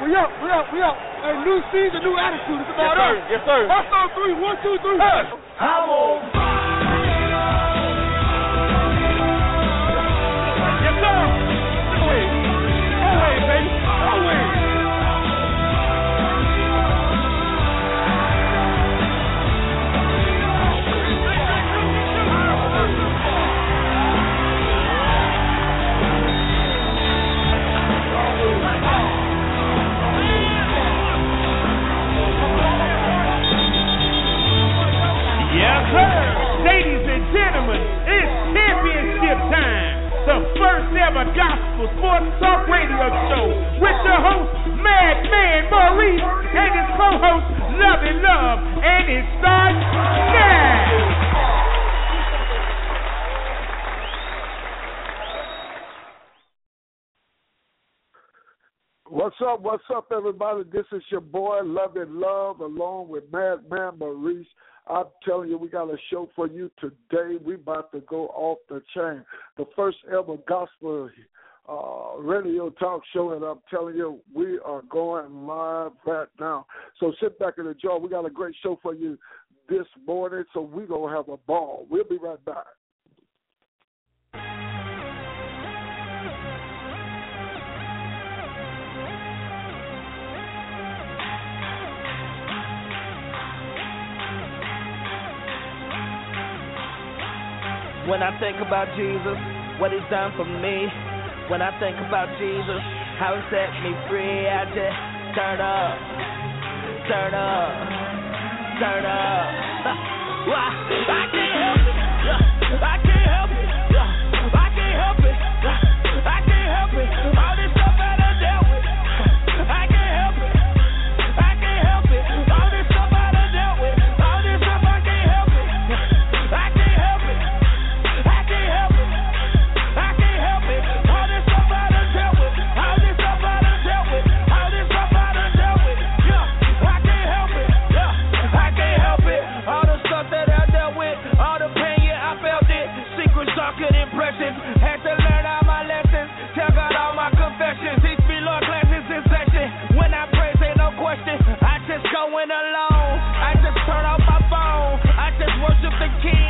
We out. Hey, new season, new attitude. It's about us. Yes, sir. That's on 3. 1, 2, 3. Hey. I'm on fire. Yes, sir. Always, baby. Always. Yes, sir. Ladies and gentlemen, it's championship time. The first ever gospel sports talk radio show with your host, Madman Maurice, and his co-host, Lovey Love, and it starts now. What's up, everybody? This is your boy, Lovey Love, along with Madman Maurice. I'm telling you, we got a show for you today. We about to go off the chain. The first ever gospel radio talk show, and I'm telling you, we are going live right now. So sit back and enjoy. We got a great show for you this morning, so we're going to have a ball. We'll be right back. When I think about Jesus, what he's done for me. When I think about Jesus, how he set me free, I just turn up, turn up, turn up. I can't help it, I can't help it, I can't help it, I can't help it. All this stuff I done dealt with, I can't help it, I can't help it. All this stuff I done dealt with, all this stuff I can't help it, I can't help it. Had to learn all my lessons. Tell God all my confessions. Teach me, Lord, classes in session. When I praise, ain't no question. I just going alone. I just turn off my phone. I just worship the King.